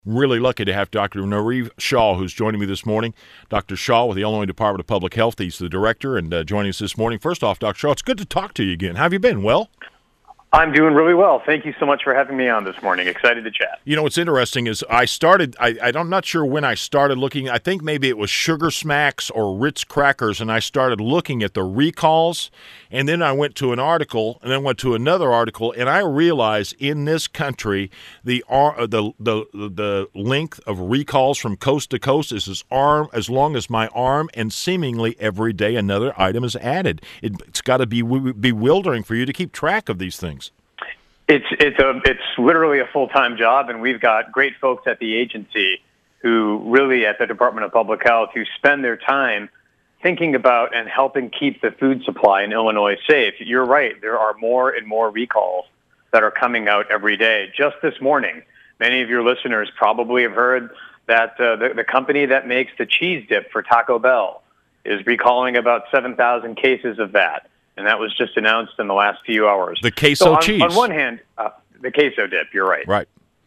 Really lucky to have Dr. Nareev Shaw, who's joining me this morning. Dr. Shaw with the Illinois Department of Public Health. He's the director and joining us this morning. First off, Dr. Shaw, it's good to talk to you again. How have you been? Well? I'm doing really well. Thank you so much for having me on this morning. Excited to chat. You know, what's interesting is I'm not sure when I started looking. I think maybe it was Sugar Smacks or Ritz Crackers, and I started looking at the recalls, and then I went to an article, and then went to another article, and I realized in this country the length of recalls from coast to coast is as long as my arm, and seemingly every day another item is added. It's got to be bewildering for you to keep track of these things. It's literally a full-time job, and we've got great folks at the agency who really, at the Department of Public Health, who spend their time thinking about and helping keep the food supply in Illinois safe. You're right. There are more and more recalls that are coming out every day. Just this morning, many of your listeners probably have heard that the company that makes the cheese dip for Taco Bell is recalling about 7,000 cases of that. And that was just announced in the last few hours. The queso cheese. On one hand, the queso dip, you're right. Right.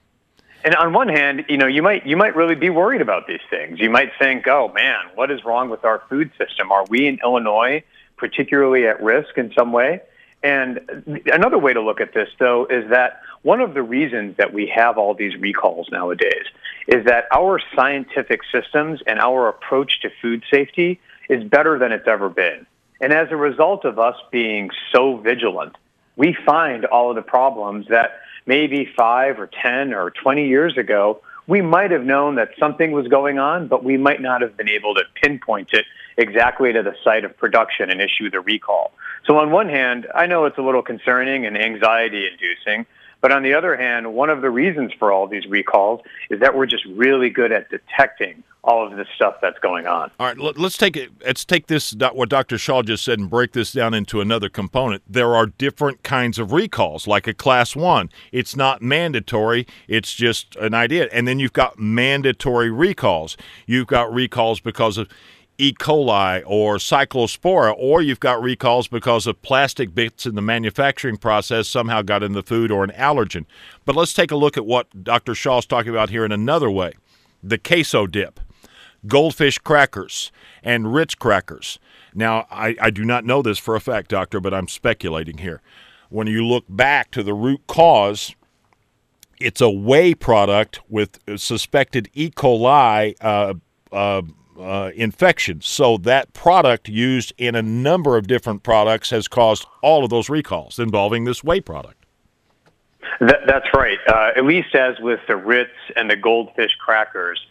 And on one hand, you might really be worried about these things. You might think, oh, man, what is wrong with our food system? Are we in Illinois particularly at risk in some way? And another way to look at this, though, is that one of the reasons that we have all these recalls nowadays is that our scientific systems and our approach to food safety is better than it's ever been. And as a result of us being so vigilant, we find all of the problems that maybe 5 or 10 or 20 years ago, we might have known that something was going on, but we might not have been able to pinpoint it exactly to the site of production and issue the recall. So on one hand, I know it's a little concerning and anxiety-inducing, but on the other hand, one of the reasons for all these recalls is that we're just really good at detecting all of this stuff that's going on. All right, let's take this, what Dr. Shaw just said, and break this down into another component. There are different kinds of recalls, like a Class 1. It's not mandatory. It's just an idea. And then you've got mandatory recalls. You've got recalls because of E. coli or cyclospora, or you've got recalls because of plastic bits in the manufacturing process somehow got in the food, or an allergen. But let's take a look at what Dr. Shaw's talking about here in another way. The queso dip, Goldfish crackers, and Ritz crackers. Now, I do not know this for a fact, Doctor, but I'm speculating here. When you look back to the root cause, it's a whey product with suspected E. coli infection. So that product used in a number of different products has caused all of those recalls involving this whey product. That's right. At least as with the Ritz and the Goldfish crackers,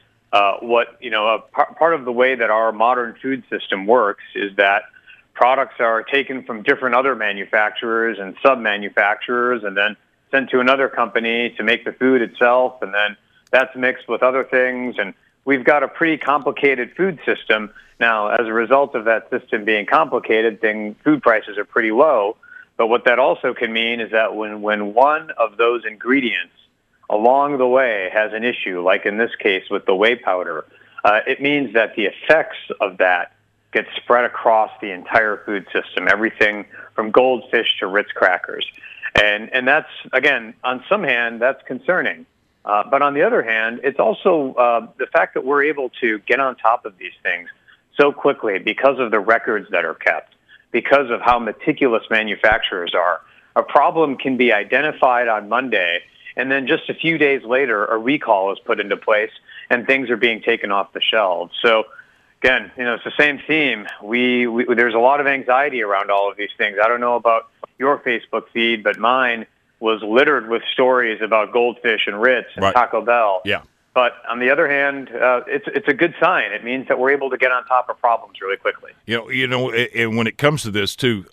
part of the way that our modern food system works is that products are taken from different other manufacturers and sub-manufacturers and then sent to another company to make the food itself, and then that's mixed with other things, and we've got a pretty complicated food system. Now, as a result of that system being complicated, food prices are pretty low. But what that also can mean is that when one of those ingredients along the way has an issue, like in this case with the whey powder, it means that the effects of that get spread across the entire food system, everything from Goldfish to Ritz crackers. And that's, again, on some hand, that's concerning. But on the other hand, it's also the fact that we're able to get on top of these things so quickly because of the records that are kept, because of how meticulous manufacturers are. A problem can be identified on Monday, and then just a few days later, a recall is put into place, and things are being taken off the shelves. So, again, it's the same theme. There's a lot of anxiety around all of these things. I don't know about your Facebook feed, but mine was littered with stories about Goldfish and Ritz and right. Taco Bell. Yeah. But on the other hand, it's a good sign. It means that we're able to get on top of problems really quickly. And when it comes to this too,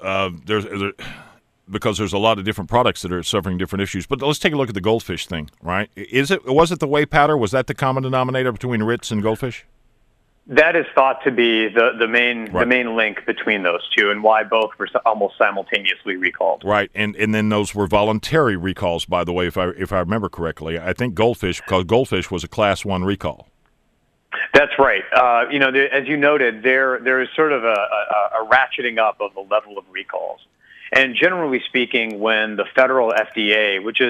because there's a lot of different products that are suffering different issues. But let's take a look at the Goldfish thing, right? Was it the whey powder? Was that the common denominator between Ritz and Goldfish? That is thought to be the main link between those two, and why both were almost simultaneously recalled. Right, and then those were voluntary recalls, by the way, if I remember correctly. I think Goldfish, because Goldfish was a Class 1 recall. That's right. As you noted, there is sort of a ratcheting up of the level of recalls. And generally speaking, when the federal FDA, which is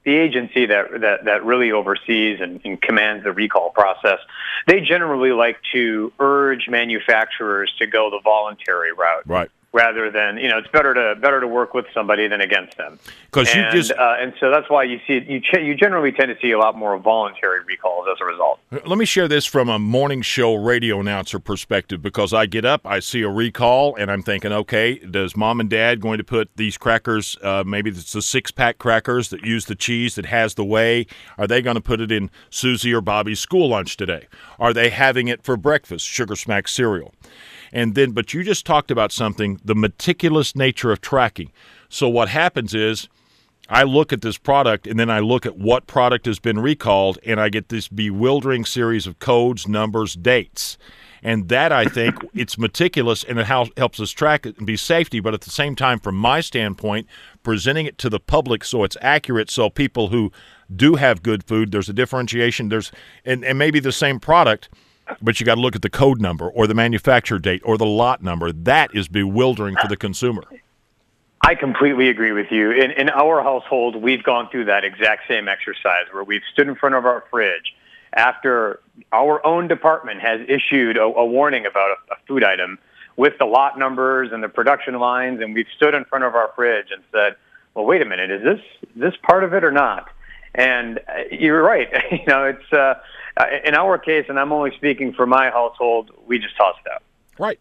the agency that really oversees and commands the recall process, they generally like to urge manufacturers to go the voluntary route. Right. Rather than, it's better to work with somebody than against them. Because and so that's why you see you generally tend to see a lot more voluntary recalls as a result. Let me share this from a morning show radio announcer perspective, because I get up, I see a recall, and I'm thinking, okay, does mom and dad going to put these crackers, maybe it's the 6-pack crackers that use the cheese that has the whey, are they going to put it in Susie or Bobby's school lunch today? Are they having it for breakfast, Sugar Smack cereal? And then, but you just talked about something, the meticulous nature of tracking. So what happens is I look at this product, and then I look at what product has been recalled, and I get this bewildering series of codes, numbers, dates. And that, I think, it's meticulous, and it helps us track it and be safety. But at the same time, from my standpoint, presenting it to the public so it's accurate, so people who do have good food, there's a differentiation, and maybe the same product, but you got to look at the code number or the manufacturer date or the lot number. That is bewildering for the consumer. I completely agree with you. In our household, we've gone through that exact same exercise where we've stood in front of our fridge after our own department has issued a warning about a food item with the lot numbers and the production lines, and we've stood in front of our fridge and said, well, wait a minute, is this part of it or not? And you're right. It's in our case, and I'm only speaking for my household, we just toss it out. Right.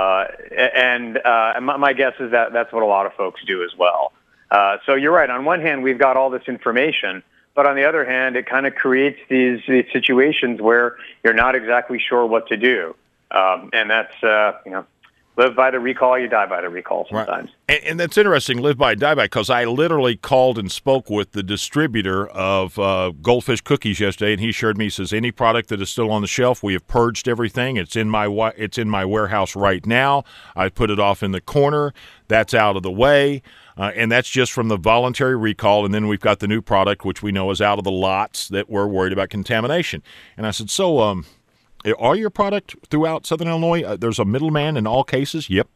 And my guess is that that's what a lot of folks do as well. So you're right. On one hand, we've got all this information, but on the other hand, it kind of creates these situations where you're not exactly sure what to do. And that's, live by the recall, you die by the recall sometimes. Right. And that's interesting, live by, die by, because I literally called and spoke with the distributor of Goldfish cookies yesterday, and he assured me, he says, any product that is still on the shelf, we have purged everything. It's in my warehouse right now. I put it off in the corner. That's out of the way. And that's just from the voluntary recall, and then we've got the new product, which we know is out of the lots that we're worried about contamination. And I said, so are your product throughout Southern Illinois? There's a middleman in all cases? Yep.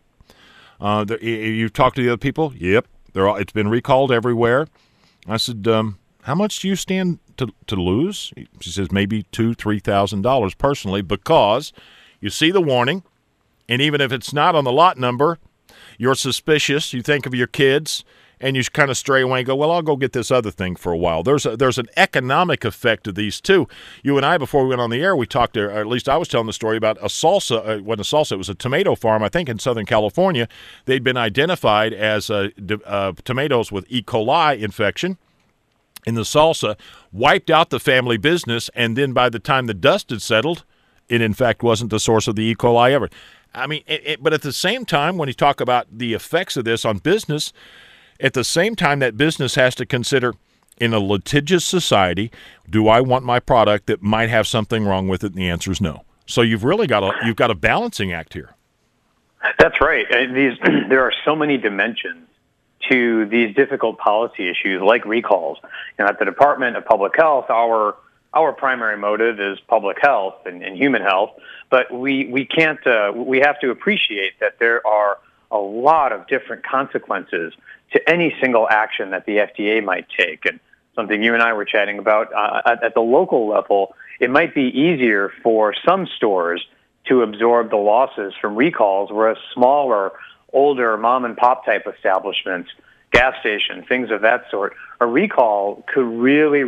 You've talked to the other people? Yep. It's been recalled everywhere. I said, how much do you stand to lose? She says, maybe $2,000, $3,000 personally, because you see the warning, and even if it's not on the lot number, you're suspicious. You think of your kids, and you kind of stray away and go, well, I'll go get this other thing for a while. There's an economic effect to these, too. You and I, before we went on the air, we talked, or at least I was telling the story about a salsa. It wasn't a salsa. It was a tomato farm, I think, in Southern California. They'd been identified as tomatoes with E. coli infection in the salsa, wiped out the family business, and then by the time the dust had settled, it, in fact, wasn't the source of the E. coli ever. I mean, but at the same time, when you talk about the effects of this on business, at the same time, that business has to consider, in a litigious society, do I want my product that might have something wrong with it? And the answer is no. So you've really got a balancing act here. That's right. There are so many dimensions to these difficult policy issues like recalls. At the Department of Public Health, our primary motive is public health and human health, but we can't. We have to appreciate that there are a lot of different consequences to any single action that the FDA might take. And something you and I were chatting about at the local level, it might be easier for some stores to absorb the losses from recalls, whereas smaller, older mom-and-pop type establishments, gas stations, things of that sort, a recall could really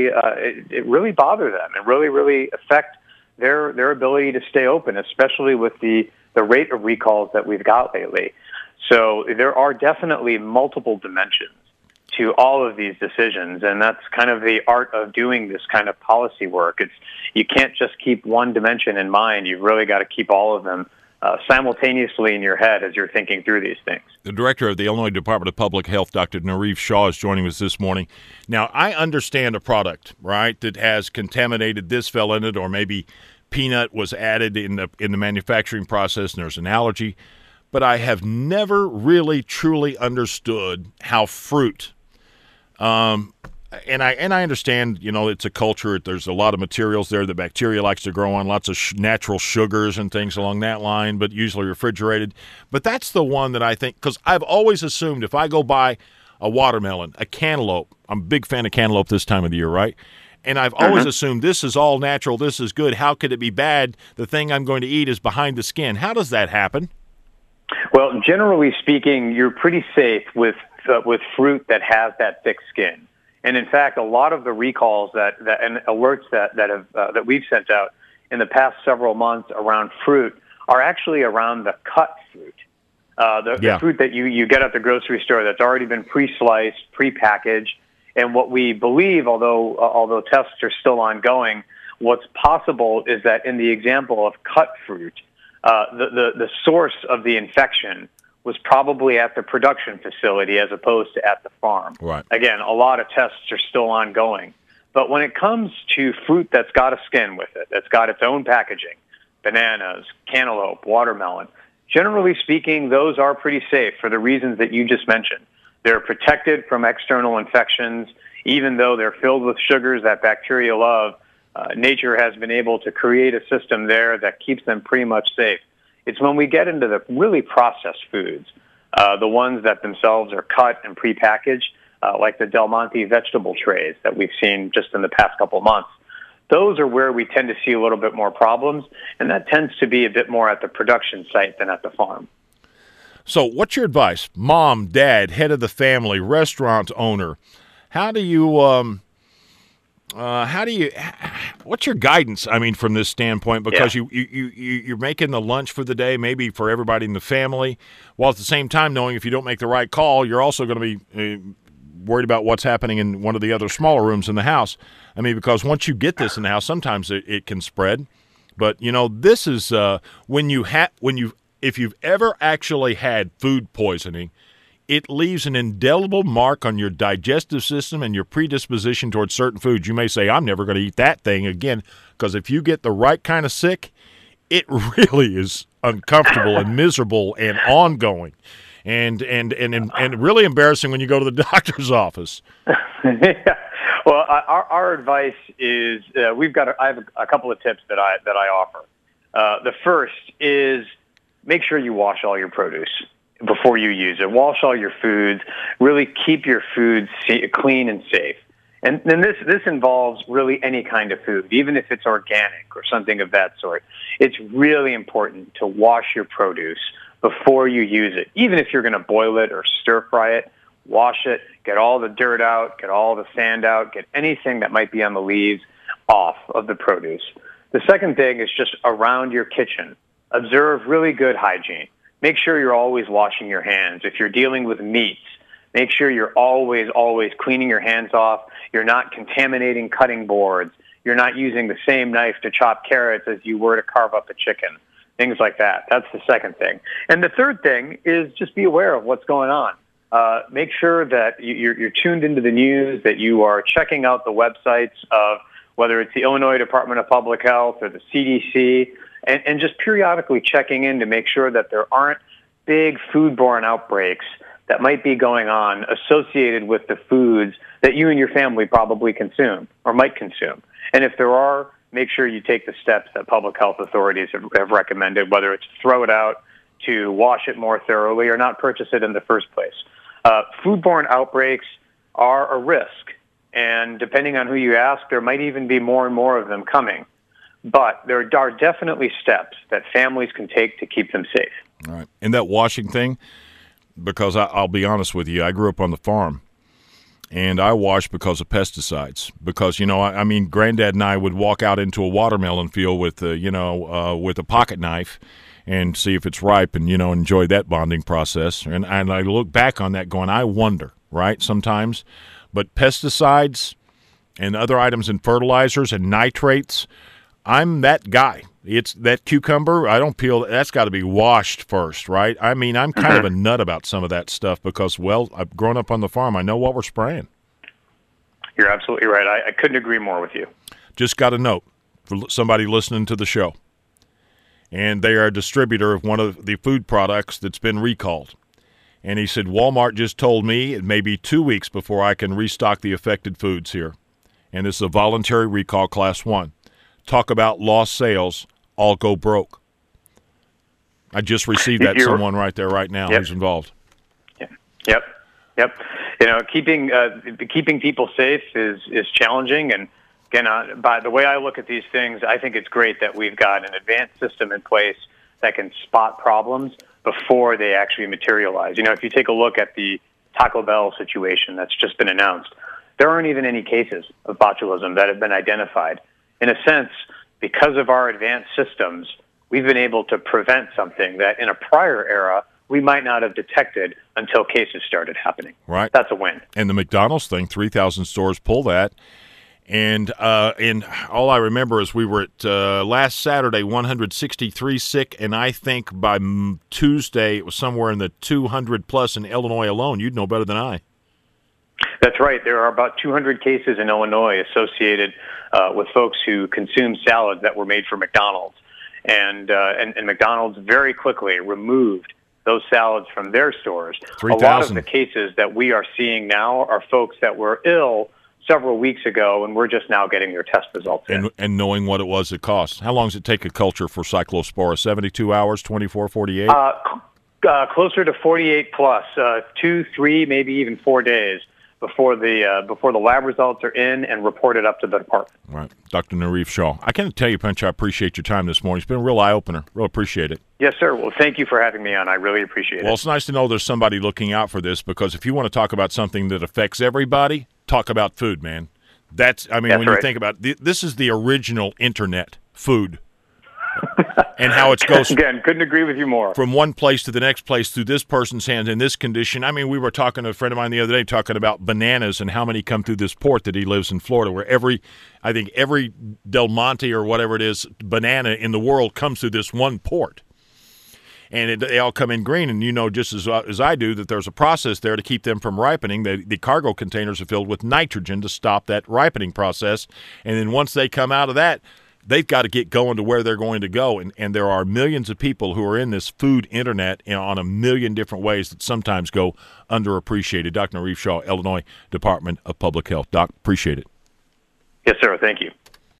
bother them and really affect their ability to stay open, especially with the rate of recalls that we've got lately. So there are definitely multiple dimensions to all of these decisions, and that's kind of the art of doing this kind of policy work. You can't just keep one dimension in mind. You've really got to keep all of them simultaneously in your head as you're thinking through these things. The director of the Illinois Department of Public Health, Dr. Nareef Shaw, is joining us this morning. Now, I understand a product, right, that has contaminated this fell in it, or maybe peanut was added in the manufacturing process and there's an allergy, but I have never really truly understood how fruit, and I understand, it's a culture. There's a lot of materials there that bacteria likes to grow on, lots of natural sugars and things along that line, but usually refrigerated. But that's the one that I think, because I've always assumed if I go buy a watermelon, a cantaloupe. I'm a big fan of cantaloupe this time of the year, right? And I've always assumed this is all natural, this is good. How could it be bad? The thing I'm going to eat is behind the skin. How does that happen? Well, generally speaking, you're pretty safe with fruit that has that thick skin. And in fact, a lot of the recalls and alerts that we've sent out in the past several months around fruit are actually around the cut fruit. The fruit that you get at the grocery store that's already been pre-sliced, pre-packaged. And what we believe, although tests are still ongoing, what's possible is that in the example of cut fruit, the source of the infection was probably at the production facility as opposed to at the farm. Right. Again, a lot of tests are still ongoing. But when it comes to fruit that's got a skin with it, that's got its own packaging, bananas, cantaloupe, watermelon, generally speaking, those are pretty safe for the reasons that you just mentioned. They're protected from external infections, even though they're filled with sugars that bacteria love. Nature has been able to create a system there that keeps them pretty much safe. It's when we get into the really processed foods, the ones that themselves are cut and prepackaged, like the Del Monte vegetable trays that we've seen just in the past couple months. Those are where we tend to see a little bit more problems, and that tends to be a bit more at the production site than at the farm. So what's your advice? Mom, dad, head of the family, restaurant owner. What's your guidance, from this standpoint? Because you're making the lunch for the day, maybe for everybody in the family, while at the same time knowing if you don't make the right call, you're also going to be worried about what's happening in one of the other smaller rooms in the house. Because once you get this in the house, sometimes it can spread. But, this is if you've ever actually had food poisoning, it leaves an indelible mark on your digestive system and your predisposition towards certain foods. You may say, I'm never going to eat that thing again, because if you get the right kind of sick, it really is uncomfortable and miserable and ongoing and really embarrassing when you go to the doctor's office. Yeah. Well, our advice is I have a couple of tips that I offer. The first is make sure you wash all your produce before you use it. Wash all your foods. Really keep your foods clean and safe. And then this involves really any kind of food, even if it's organic or something of that sort. It's really important to wash your produce before you use it. Even if you're going to boil it or stir fry it, wash it, get all the dirt out, get all the sand out, get anything that might be on the leaves off of the produce. The second thing is just around your kitchen. Observe really good hygiene. Make sure you're always washing your hands. If you're dealing with meats, make sure you're always cleaning your hands off. You're not contaminating cutting boards. You're not using the same knife to chop carrots as you were to carve up a chicken. Things like that. That's the second thing. And the third thing is just be aware of what's going on. Make sure that you're tuned into the news, that you are checking out the websites of whether it's the Illinois Department of Public Health or the CDC, and just periodically checking in to make sure that there aren't big foodborne outbreaks that might be going on associated with the foods that you and your family probably consume or might consume. And if there are, make sure you take the steps that public health authorities have recommended, whether it's throw it out, to wash it more thoroughly, or not purchase it in the first place. Foodborne outbreaks are a risk, and depending on who you ask, there might even be more and more of them coming. But there are definitely steps that families can take to keep them safe. All right. And that washing thing, because I'll be honest with you, I grew up on the farm, and I washed because of pesticides. Because, Granddad and I would walk out into a watermelon field with a pocket knife and see if it's ripe and, enjoy that bonding process. And I look back on that going, I wonder, right, sometimes. But pesticides and other items in fertilizers and nitrates, I'm that guy. It's that cucumber, I don't peel. That's got to be washed first, right? I'm kind of a nut about some of that stuff because, I've grown up on the farm. I know what we're spraying. You're absolutely right. I couldn't agree more with you. Just got a note for somebody listening to the show. And they are a distributor of one of the food products that's been recalled. And he said, Walmart just told me it may be 2 weeks before I can restock the affected foods here. And this is a voluntary recall, Class 1. Talk about lost sales, all go broke. I just received that someone right there right now who's involved. Yep. Yep. Keeping people safe is challenging. And again, by the way I look at these things, I think it's great that we've got an advanced system in place that can spot problems before they actually materialize. If you take a look at the Taco Bell situation that's just been announced, there aren't even any cases of botulism that have been identified. In a sense, because of our advanced systems, we've been able to prevent something that in a prior era we might not have detected until cases started happening. Right. That's a win. And the McDonald's thing, 3,000 stores pull that. And all I remember is we were at last Saturday, 163 sick, and I think by Tuesday it was somewhere in the 200 plus in Illinois alone. You'd know better than I. That's right. There are about 200 cases in Illinois associated with folks who consume salads that were made for McDonald's. And McDonald's very quickly removed those salads from their stores. 3,000. A lot of the cases that we are seeing now are folks that were ill several weeks ago, and we're just now getting their test results in. And knowing what it was it cost. How long does it take a culture for Cyclospora? 72 hours, 24, 48? Closer to 48 plus, 2, 3, maybe even 4 days before the lab results are in and reported up to the department. Right. Dr. Nareef Shah. I can't tell you, Punch, I appreciate your time this morning. It's been a real eye-opener. Real appreciate it. Yes, sir. Well, thank you for having me on. I really appreciate it. Well, it's nice to know there's somebody looking out for this, because if you want to talk about something that affects everybody, talk about food, man. That's when right. You think about it, this is the original internet, food. And how it goes. Again, couldn't agree with you more. From one place to the next place through this person's hands in this condition. We were talking to a friend of mine the other day talking about bananas and how many come through this port that he lives in Florida, where every Del Monte or whatever it is banana in the world comes through this one port. And they all come in green, and just as I do that there's a process there to keep them from ripening. The cargo containers are filled with nitrogen to stop that ripening process. And then once they come out of that, they've got to get going to where they're going to go. And there are millions of people who are in this food internet on a million different ways that sometimes go underappreciated. Dr. Nareef Shah, Illinois Department of Public Health. Doc, appreciate it. Yes, sir. Thank you.